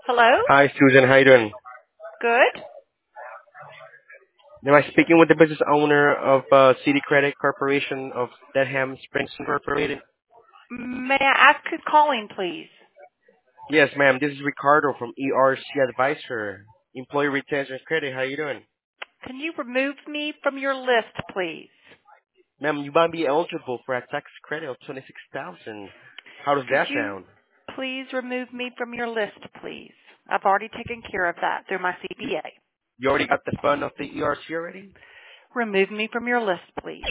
Hello? Hi, Susan. How you doing? Good. Am I speaking with the business owner of City Credit Corporation of Dedham Springs Incorporated? May I ask who's calling, please? Yes, ma'am. This is Ricardo from ERC Advisor, Employee Retention Credit. How you doing? Can you remove me from your list, please? Ma'am, you might be eligible for a tax credit of 26000. How does Could that you sound? please remove me from your list, please? I've already taken care of that through my CPA. You already got the fund of the ERC already? Remove me from your list, please.